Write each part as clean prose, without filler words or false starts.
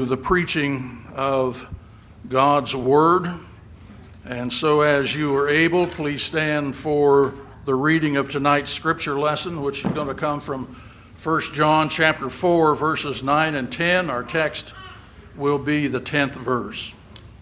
the preaching of God's Word. And so as you are able, please stand for the reading of tonight's scripture lesson, which is going to come from 1 John chapter 4, verses 9 and 10. Our text will be the 10th verse.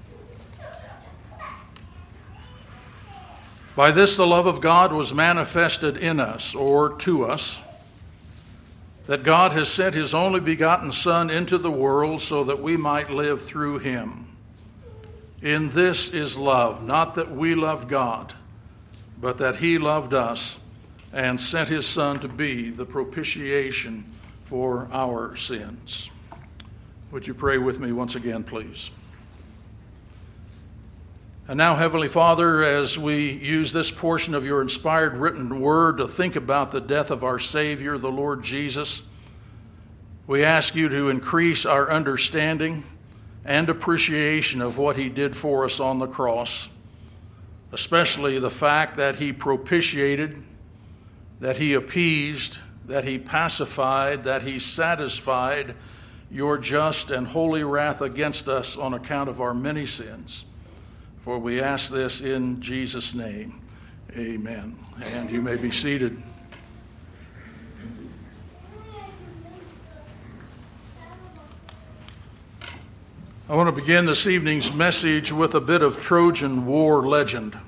By this the love of God was manifested in us, or to us, that God has sent his only begotten Son into the world so that we might live through him. In this is love, not that we loved God, but that he loved us and sent his Son to be the propitiation for our sins. Would you pray with me once again, please? And now, Heavenly Father, as we use this portion of your inspired written word to think about the death of our Savior, the Lord Jesus, we ask you to increase our understanding and appreciation of what he did for us on the cross, especially the fact that he propitiated, that he appeased, that he pacified, that he satisfied your just and holy wrath against us on account of our many sins. For we ask this in Jesus' name. Amen. And you may be seated. I want to begin this evening's message with a bit of Trojan War legend.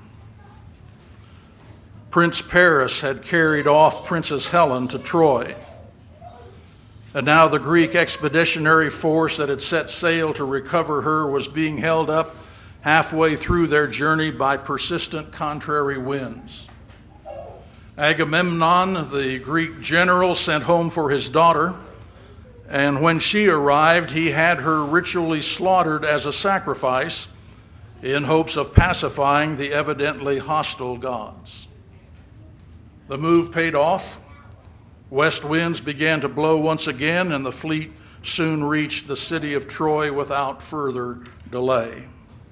Prince Paris had carried off Princess Helen to Troy, and now the Greek expeditionary force that had set sail to recover her was being held up halfway through their journey by persistent contrary winds. Agamemnon, the Greek general, sent home for his daughter, and when she arrived, he had her ritually slaughtered as a sacrifice in hopes of pacifying the evidently hostile gods. The move paid off. West winds began to blow once again, and the fleet soon reached the city of Troy without further delay.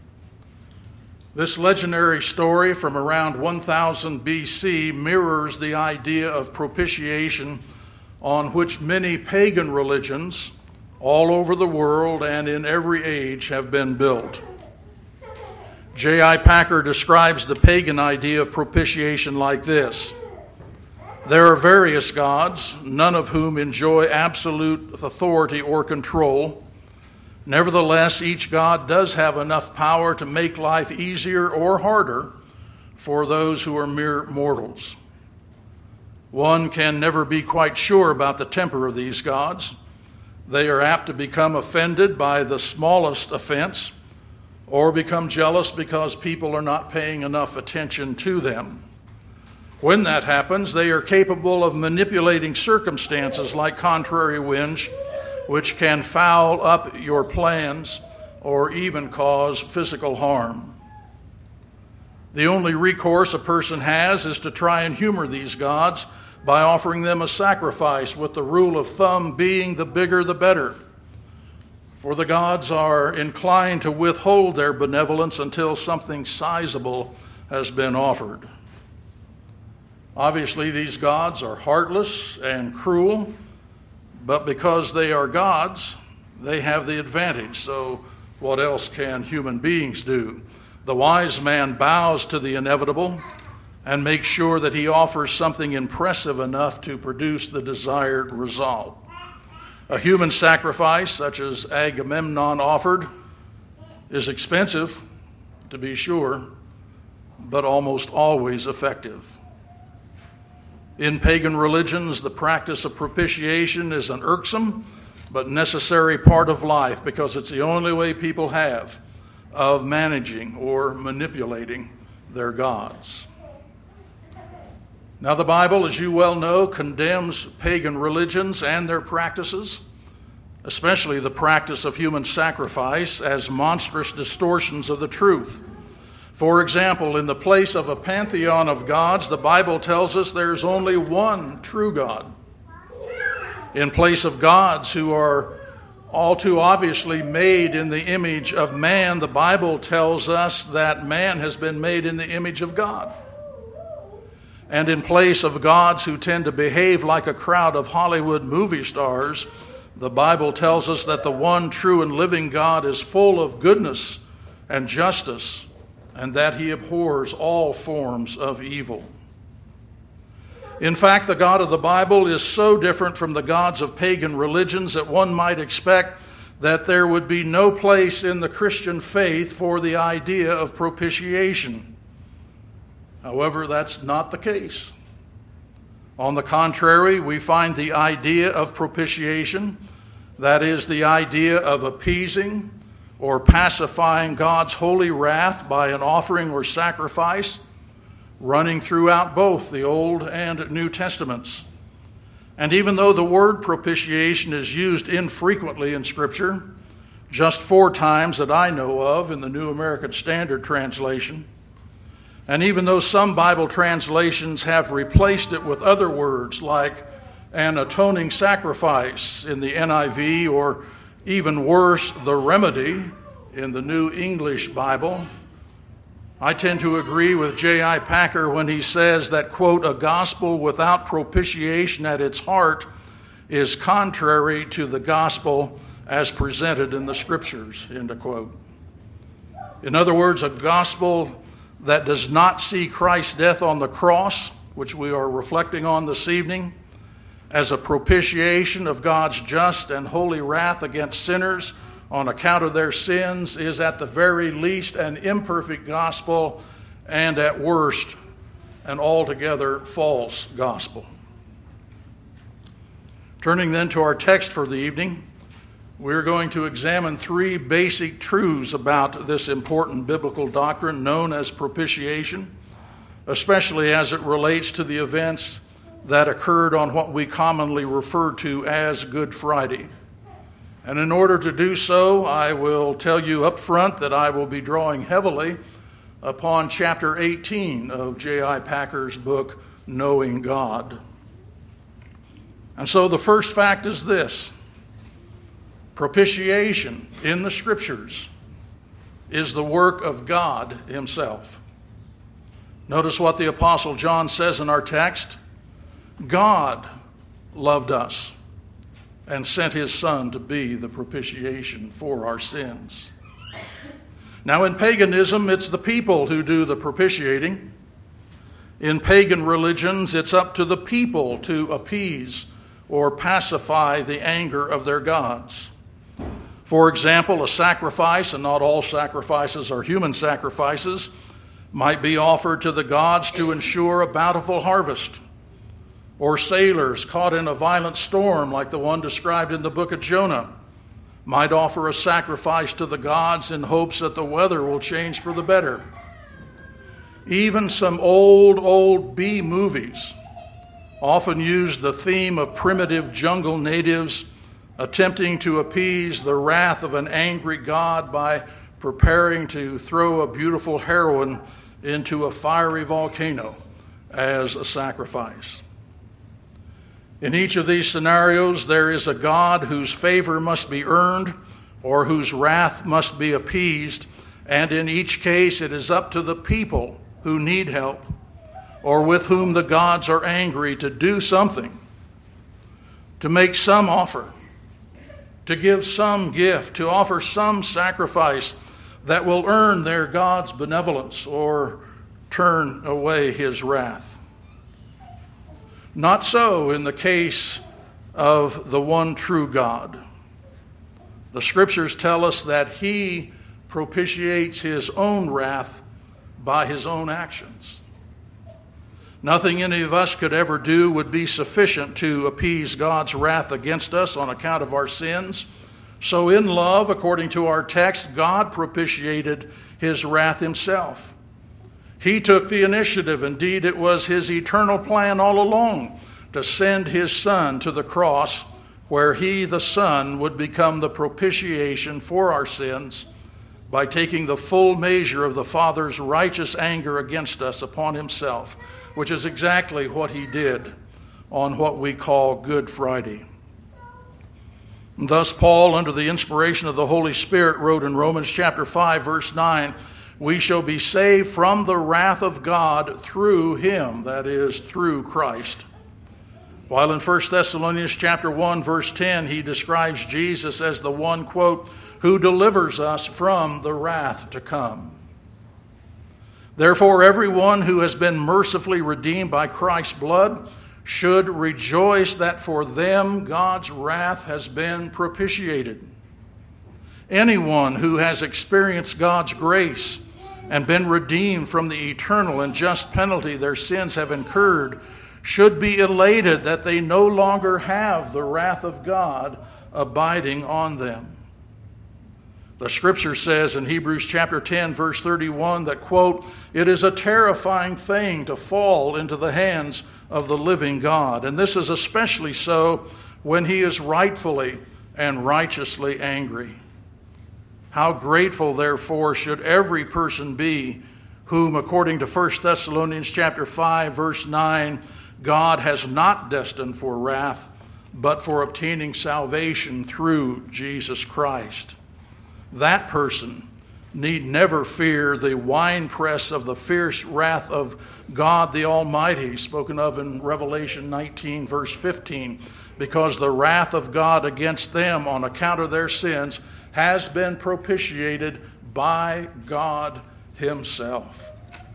This legendary story from around 1000 BC mirrors the idea of propitiation on which many pagan religions all over the world and in every age have been built. J.I. Packer describes the pagan idea of propitiation like this: there are various gods, none of whom enjoy absolute authority or control. Nevertheless, each god does have enough power to make life easier or harder for those who are mere mortals. One can never be quite sure about the temper of these gods. They are apt to become offended by the smallest offense or become jealous because people are not paying enough attention to them. When that happens, they are capable of manipulating circumstances like contrary winds, which can foul up your plans or even cause physical harm. The only recourse a person has is to try and humor these gods by offering them a sacrifice, with the rule of thumb being the bigger the better. For the gods are inclined to withhold their benevolence until something sizable has been offered. Obviously, these gods are heartless and cruel, but because they are gods, they have the advantage. So what else can human beings do? The wise man bows to the inevitable and makes sure that he offers something impressive enough to produce the desired result. A human sacrifice, such as Agamemnon offered, is expensive, to be sure, but almost always effective. In pagan religions, the practice of propitiation is an irksome but necessary part of life because it's the only way people have of managing or manipulating their gods. Now, the Bible, as you well know, condemns pagan religions and their practices, especially the practice of human sacrifice, as monstrous distortions of the truth. For example, in the place of a pantheon of gods, the Bible tells us there's only one true God. In place of gods who are all too obviously made in the image of man, the Bible tells us that man has been made in the image of God. And in place of gods who tend to behave like a crowd of Hollywood movie stars, The Bible tells us that the one true and living God is full of goodness and justice, and that he abhors all forms of evil. In fact, the God of the Bible is so different from the gods of pagan religions that one might expect that there would be no place in the Christian faith for the idea of propitiation. However, that's not the case. On the contrary, we find the idea of propitiation, that is, the idea of appeasing or pacifying God's holy wrath by an offering or sacrifice, running throughout both the Old and New Testaments. And even though the word propitiation is used infrequently in Scripture, just 4 times that I know of in the New American Standard Translation, and even though some Bible translations have replaced it with other words like an atoning sacrifice in the NIV, or even worse, the remedy in the New English Bible, I tend to agree with J.I. Packer when he says that, quote, a gospel without propitiation at its heart is contrary to the gospel as presented in the Scriptures, end of quote. In other words, a gospel that does not see Christ's death on the cross, which we are reflecting on this evening, as a propitiation of God's just and holy wrath against sinners on account of their sins, is at the very least an imperfect gospel, and at worst an altogether false gospel. Turning then to our text for the evening, we're going to examine 3 basic truths about this important biblical doctrine known as propitiation, especially as it relates to the events that occurred on what we commonly refer to as Good Friday. And in order to do so, I will tell you up front that I will be drawing heavily upon chapter 18 of J.I. Packer's book, Knowing God. And so the first fact is this: propitiation in the Scriptures is the work of God himself. Notice what the Apostle John says in our text: God loved us and sent his Son to be the propitiation for our sins. Now, in paganism, it's the people who do the propitiating. In pagan religions, it's up to the people to appease or pacify the anger of their gods. For example, a sacrifice, and not all sacrifices are human sacrifices, might be offered to the gods to ensure a bountiful harvest. Or sailors caught in a violent storm like the one described in the book of Jonah might offer a sacrifice to the gods in hopes that the weather will change for the better. Even some old B movies often use the theme of primitive jungle natives attempting to appease the wrath of an angry god by preparing to throw a beautiful heroine into a fiery volcano as a sacrifice. In each of these scenarios, there is a God whose favor must be earned or whose wrath must be appeased, and in each case it is up to the people who need help or with whom the gods are angry to do something, to make some offer, to give some gift, to offer some sacrifice that will earn their God's benevolence or turn away his wrath. Not so in the case of the one true God. The Scriptures tell us that he propitiates his own wrath by his own actions. Nothing any of us could ever do would be sufficient to appease God's wrath against us on account of our sins. So in love, according to our text, God propitiated his wrath himself. He took the initiative. Indeed, it was his eternal plan all along to send his Son to the cross, where he, the Son, would become the propitiation for our sins by taking the full measure of the Father's righteous anger against us upon himself, which is exactly what he did on what we call Good Friday. And thus, Paul, under the inspiration of the Holy Spirit, wrote in Romans chapter 5, verse 9, we shall be saved from the wrath of God through him, that is, through Christ. While in 1 Thessalonians chapter 1, verse 10, he describes Jesus as the one, quote, who delivers us from the wrath to come. Therefore, everyone who has been mercifully redeemed by Christ's blood should rejoice that for them God's wrath has been propitiated. Anyone who has experienced God's grace and been redeemed from the eternal and just penalty their sins have incurred should be elated that they no longer have the wrath of God abiding on them. The scripture says in Hebrews chapter 10, verse 31 that, quote, it is a terrifying thing to fall into the hands of the living God. And this is especially so when he is rightfully and righteously angry. How grateful, therefore, should every person be whom, according to 1 Thessalonians chapter 5, verse 9, God has not destined for wrath, but for obtaining salvation through Jesus Christ. That person need never fear the winepress of the fierce wrath of God the Almighty, spoken of in Revelation 19, verse 15, because the wrath of God against them on account of their sins has been propitiated by God himself.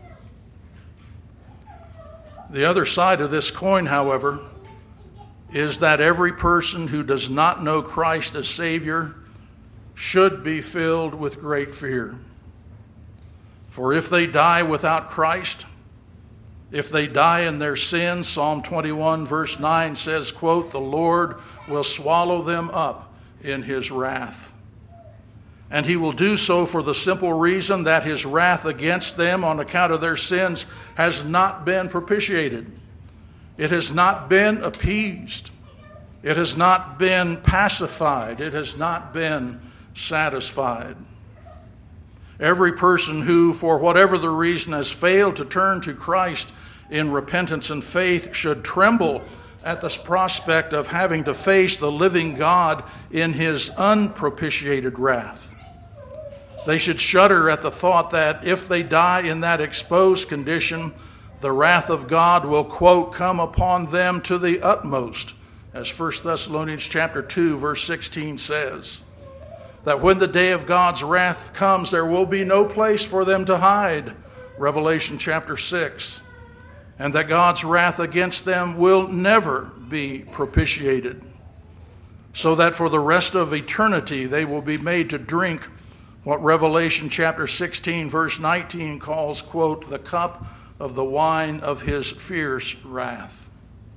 The other side of this coin, however, is that every person who does not know Christ as Savior should be filled with great fear. For if they die without Christ, if they die in their sins, Psalm 21 verse 9 says, quote, the Lord will swallow them up in his wrath. And he will do so for the simple reason that his wrath against them on account of their sins has not been propitiated. It has not been appeased. It has not been pacified. It has not been satisfied. Every person who, for whatever the reason, has failed to turn to Christ in repentance and faith should tremble at the prospect of having to face the living God in his unpropitiated wrath. They should shudder at the thought that if they die in that exposed condition, the wrath of God will, quote, come upon them to the utmost, as 1 Thessalonians chapter 2, verse 16 says. That when the day of God's wrath comes, there will be no place for them to hide, Revelation chapter 6. And that God's wrath against them will never be propitiated, so that for the rest of eternity they will be made to drink what Revelation chapter 16, verse 19 calls, quote, the cup of the wine of his fierce wrath.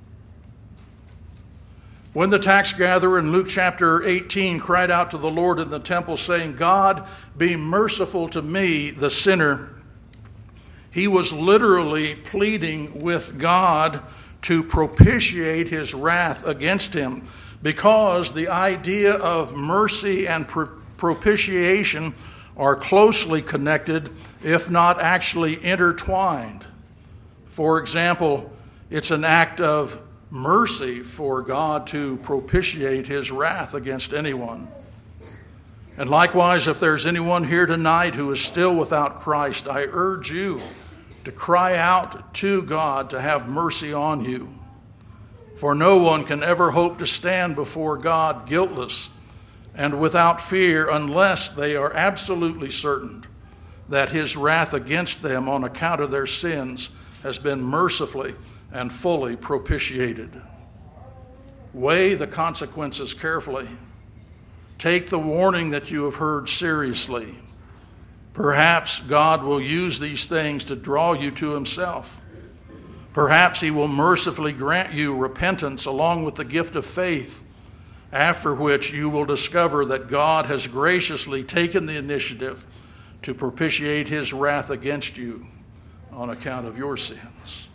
When the tax gatherer in Luke chapter 18 cried out to the Lord in the temple, saying, God, be merciful to me, the sinner, he was literally pleading with God to propitiate his wrath against him, because the idea of mercy and propitiation are closely connected, if not actually intertwined. For example, it's an act of mercy for God to propitiate his wrath against anyone. And likewise, if there's anyone here tonight who is still without Christ, I urge you to cry out to God to have mercy on you. For no one can ever hope to stand before God guiltless and without fear unless they are absolutely certain that his wrath against them on account of their sins has been mercifully and fully propitiated. Weigh the consequences carefully. Take the warning that you have heard seriously. Perhaps God will use these things to draw you to himself. Perhaps he will mercifully grant you repentance along with the gift of faith, after which you will discover that God has graciously taken the initiative to propitiate his wrath against you on account of your sins.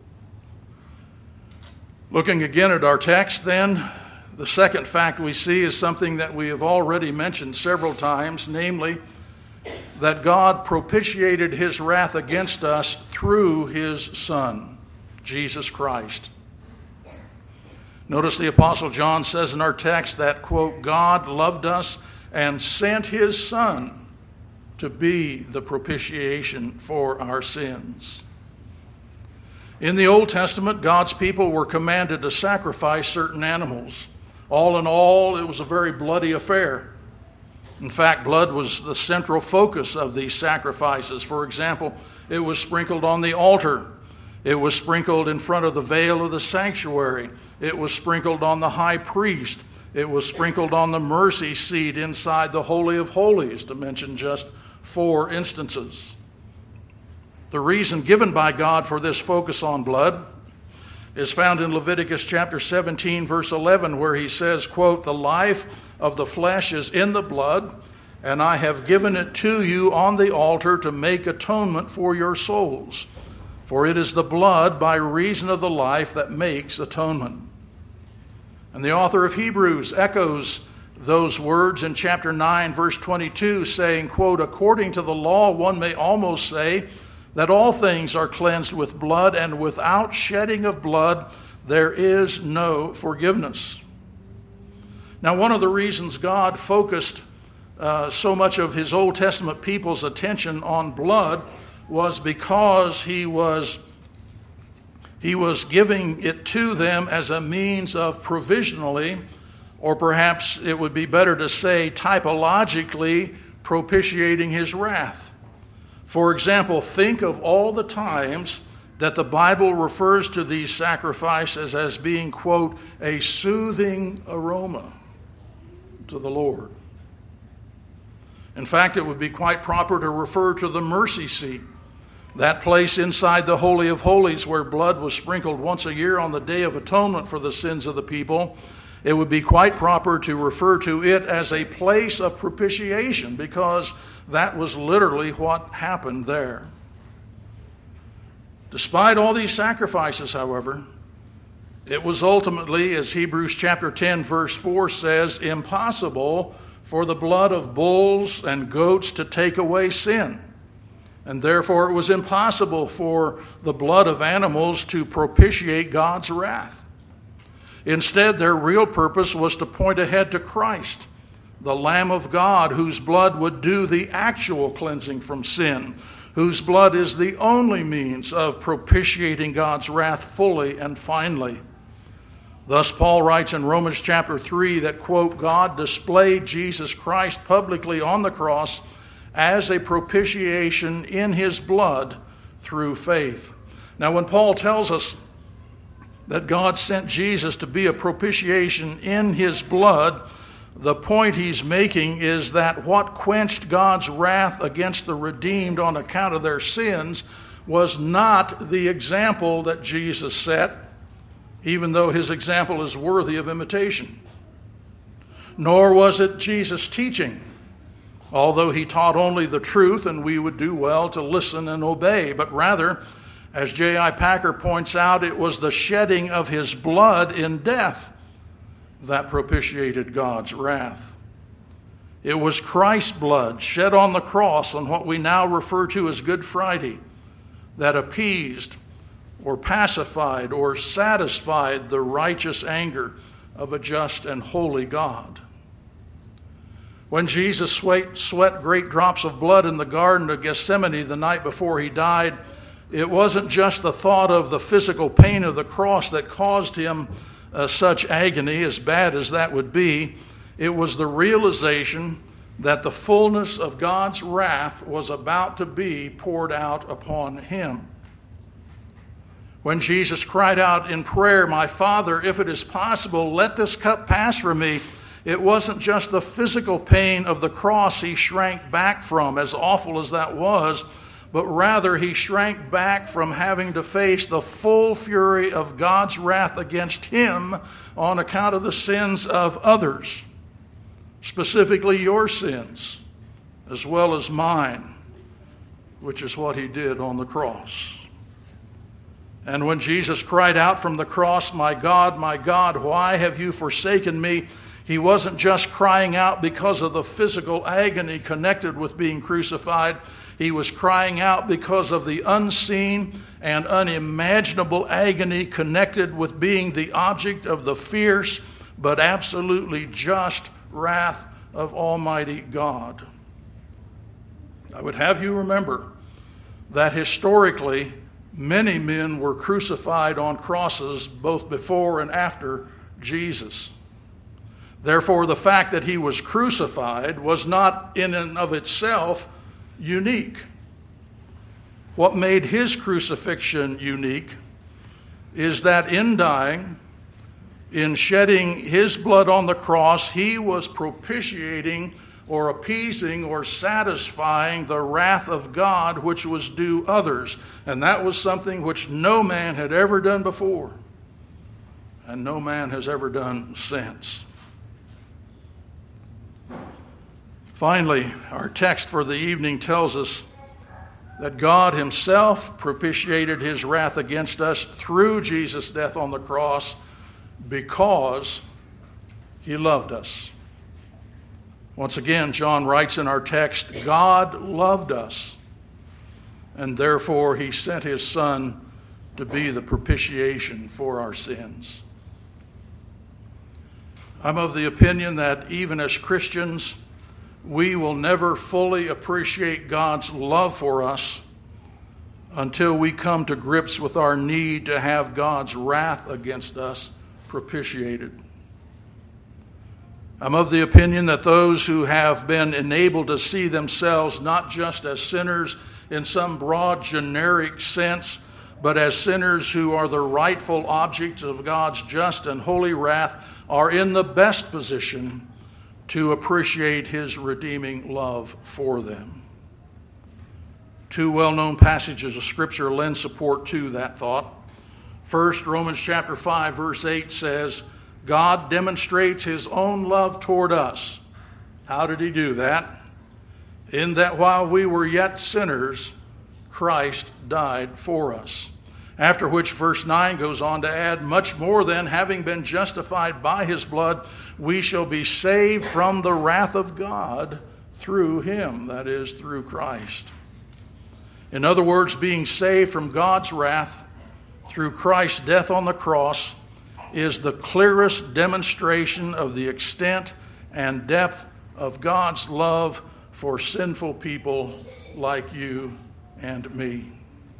Looking again at our text then, the second fact we see is something that we have already mentioned several times, namely that God propitiated his wrath against us through his Son, Jesus Christ. Notice the Apostle John says in our text that, quote, God loved us and sent his Son to be the propitiation for our sins. In the Old Testament, God's people were commanded to sacrifice certain animals. All in all, it was a very bloody affair. In fact, blood was the central focus of these sacrifices. For example, it was sprinkled on the altar. It was sprinkled in front of the veil of the sanctuary. It was sprinkled on the high priest. It was sprinkled on the mercy seat inside the Holy of Holies, to mention just 4 instances. The reason given by God for this focus on blood is found in Leviticus chapter 17, verse 11, where he says, quote, "The life of the flesh is in the blood, and I have given it to you on the altar to make atonement for your souls. For it is the blood by reason of the life that makes atonement." And the author of Hebrews echoes those words in chapter 9, verse 22, saying, quote, "According to the law, one may almost say that all things are cleansed with blood, and without shedding of blood there is no forgiveness." Now, one of the reasons God focused so much of his Old Testament people's attention on blood was because he was giving it to them as a means of provisionally, or perhaps it would be better to say typologically, propitiating his wrath. For example, think of all the times that the Bible refers to these sacrifices as being, quote, "a soothing aroma to the Lord." In fact, it would be quite proper to refer to the mercy seat, that place inside the Holy of Holies where blood was sprinkled once a year on the Day of Atonement for the sins of the people. It would be quite proper to refer to it as a place of propitiation, because that was literally what happened there. Despite all these sacrifices, however, it was ultimately, as Hebrews chapter 10, verse 4 says, impossible for the blood of bulls and goats to take away sin. And therefore it was impossible for the blood of animals to propitiate God's wrath. Instead, their real purpose was to point ahead to Christ, the Lamb of God, whose blood would do the actual cleansing from sin, whose blood is the only means of propitiating God's wrath fully and finally. Thus, Paul writes in Romans chapter 3 that, quote, "God displayed Jesus Christ publicly on the cross as a propitiation in his blood through faith." Now, when Paul tells us that God sent Jesus to be a propitiation in his blood, the point he's making is that what quenched God's wrath against the redeemed on account of their sins was not the example that Jesus set, even though his example is worthy of imitation. Nor was it Jesus' teaching, although he taught only the truth and we would do well to listen and obey, but rather, as J.I. Packer points out, it was the shedding of his blood in death that propitiated God's wrath. It was Christ's blood shed on the cross on what we now refer to as Good Friday that appeased or pacified or satisfied the righteous anger of a just and holy God. When Jesus sweat great drops of blood in the Garden of Gethsemane the night before he died, it wasn't just the thought of the physical pain of the cross that caused him such agony, as bad as that would be. It was the realization that the fullness of God's wrath was about to be poured out upon him. When Jesus cried out in prayer, "My Father, if it is possible, let this cup pass from me," it wasn't just the physical pain of the cross he shrank back from, as awful as that was, but rather he shrank back from having to face the full fury of God's wrath against him on account of the sins of others, specifically your sins, as well as mine, which is what he did on the cross. And when Jesus cried out from the cross, my God, why have you forsaken me?" he wasn't just crying out because of the physical agony connected with being crucified. He was crying out because of the unseen and unimaginable agony connected with being the object of the fierce but absolutely just wrath of Almighty God. I would have you remember that historically, many men were crucified on crosses both before and after Jesus. Therefore, the fact that he was crucified was not in and of itself unique. What made his crucifixion unique is that in dying, in shedding his blood on the cross, he was propitiating or appeasing or satisfying the wrath of God which was due others. And that was something which no man had ever done before, and no man has ever done since. Finally, our text for the evening tells us that God himself propitiated his wrath against us through Jesus' death on the cross because he loved us. Once again, John writes in our text, God loved us, and therefore he sent his Son to be the propitiation for our sins. I'm of the opinion that even as Christians, we will never fully appreciate God's love for us until we come to grips with our need to have God's wrath against us propitiated. I'm of the opinion that those who have been enabled to see themselves not just as sinners in some broad generic sense, but as sinners who are the rightful objects of God's just and holy wrath, are in the best position to appreciate his redeeming love for them. Two well-known passages of Scripture lend support to that thought. First, Romans chapter 5, verse 8 says, God demonstrates his own love toward us. How did he do that? In that while we were yet sinners, Christ died for us. After which verse 9 goes on to add, much more than having been justified by his blood, we shall be saved from the wrath of God through him, that is, through Christ. In other words, being saved from God's wrath through Christ's death on the cross is the clearest demonstration of the extent and depth of God's love for sinful people like you and me.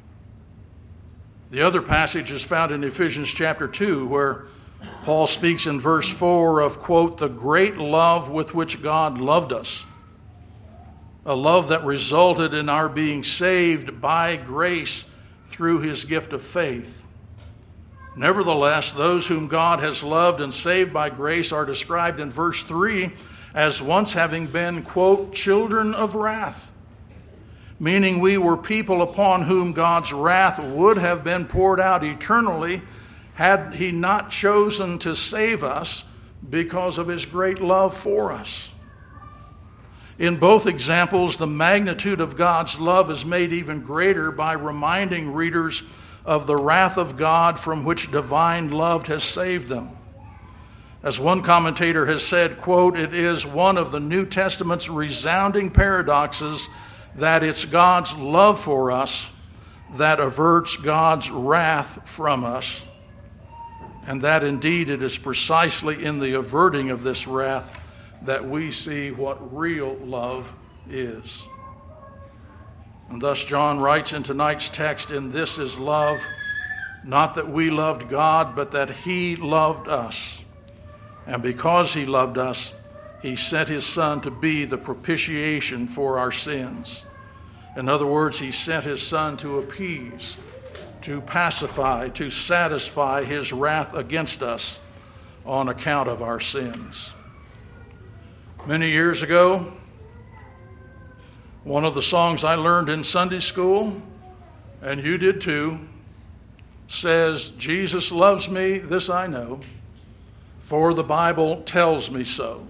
The other passage is found in Ephesians chapter 2, where Paul speaks in verse 4 of, quote, the great love with which God loved us, a love that resulted in our being saved by grace through his gift of faith. Nevertheless, those whom God has loved and saved by grace are described in verse 3 as once having been, quote, children of wrath, meaning we were people upon whom God's wrath would have been poured out eternally had he not chosen to save us because of his great love for us. In both examples, the magnitude of God's love is made even greater by reminding readers of the wrath of God from which divine love has saved them. As one commentator has said, quote, it is one of the New Testament's resounding paradoxes that it's God's love for us that averts God's wrath from us, and that indeed it is precisely in the averting of this wrath that we see what real love is. And thus John writes in tonight's text, "In this is love, not that we loved God, but that he loved us. And because he loved us, he sent his Son to be the propitiation for our sins." In other words, he sent his Son to appease, to pacify, to satisfy his wrath against us on account of our sins. Many years ago, one of the songs I learned in Sunday school, and you did too, says, "Jesus loves me, this I know, for the Bible tells me so."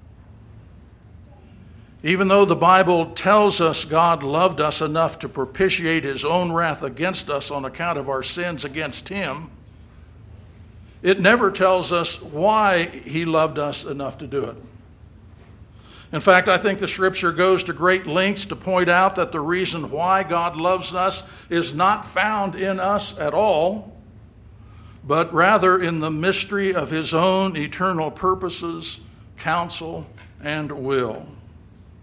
Even though the Bible tells us God loved us enough to propitiate his own wrath against us on account of our sins against him, it never tells us why he loved us enough to do it. In fact, I think the Scripture goes to great lengths to point out that the reason why God loves us is not found in us at all, but rather in the mystery of his own eternal purposes, counsel, and will.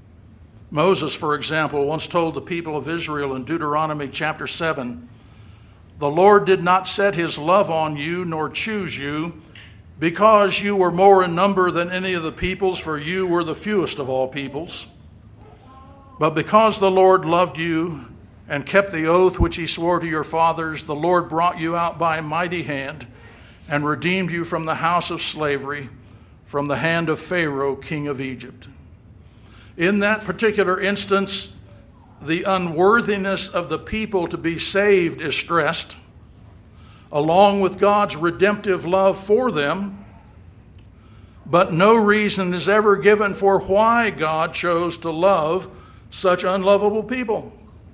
Moses, for example, once told the people of Israel in Deuteronomy chapter 7, The Lord did not set his love on you, nor choose you, because you were more in number than any of the peoples, for you were the fewest of all peoples. But because the Lord loved you and kept the oath which he swore to your fathers, the Lord brought you out by a mighty hand and redeemed you from the house of slavery, from the hand of Pharaoh, king of Egypt. In that particular instance, the unworthiness of the people to be saved is stressed, along with God's redemptive love for them, but no reason is ever given for why God chose to love such unlovable people.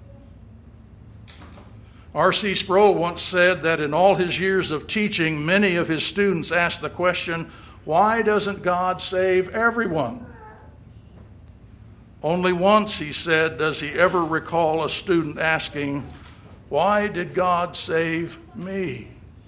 R.C. Sproul once said that in all his years of teaching, many of his students asked the question, why doesn't God save everyone? Only once, he said, does he ever recall a student asking, why did God save me?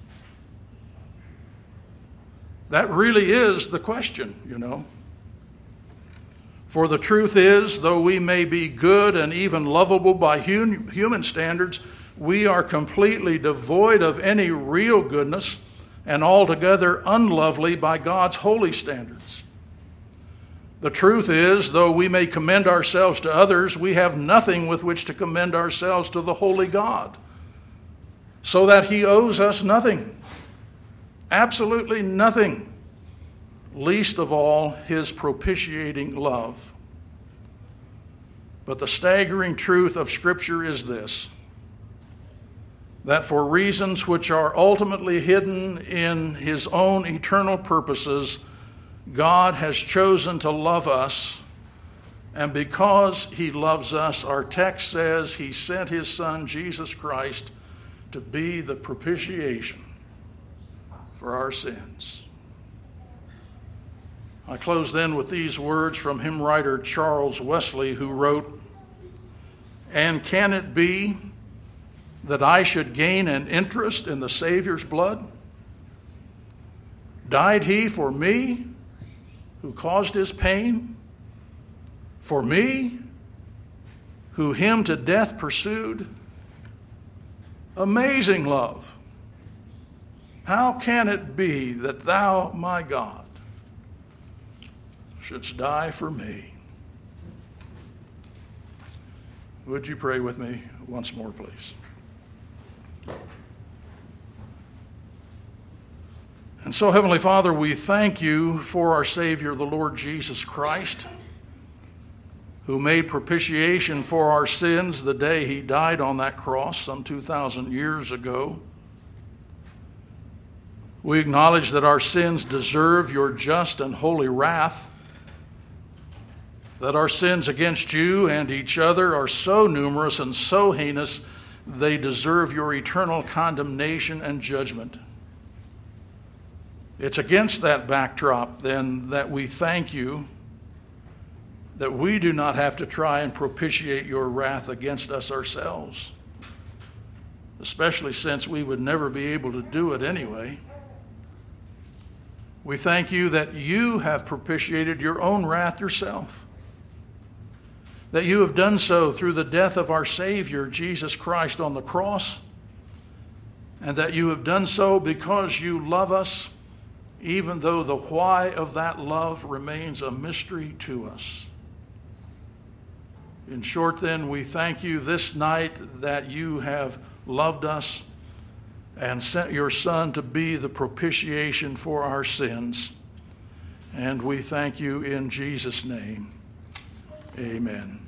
That really is the question, you know. For the truth is, though we may be good and even lovable by human standards, we are completely devoid of any real goodness and altogether unlovely by God's holy standards. The truth is, though we may commend ourselves to others, we have nothing with which to commend ourselves to the holy God, so that he owes us nothing, absolutely nothing, least of all his propitiating love. But the staggering truth of Scripture is this, that for reasons which are ultimately hidden in his own eternal purposes, God has chosen to love us, and because he loves us, our text says he sent his Son, Jesus Christ, to be the propitiation for our sins. I close then with these words from hymn writer Charles Wesley, who wrote, "And can it be that I should gain an interest in the Savior's blood? Died he for me, who caused his pain? For me, who him to death pursued? Amazing love! How can it be that thou, my God, shouldst die for me?" Would you pray with me once more, please? And so, Heavenly Father, we thank you for our Savior, the Lord Jesus Christ, who made propitiation for our sins the day he died on that cross some 2,000 years ago. We acknowledge that our sins deserve your just and holy wrath, that our sins against you and each other are so numerous and so heinous they deserve your eternal condemnation and judgment. It's against that backdrop, then, that we thank you that we do not have to try and propitiate your wrath against us ourselves, especially since we would never be able to do it anyway. We thank you that you have propitiated your own wrath yourself, that you have done so through the death of our Savior, Jesus Christ, on the cross, and that you have done so because you love us, even though the why of that love remains a mystery to us. In short, then, we thank you this night that you have loved us and sent your Son to be the propitiation for our sins. And we thank you in Jesus' name. Amen.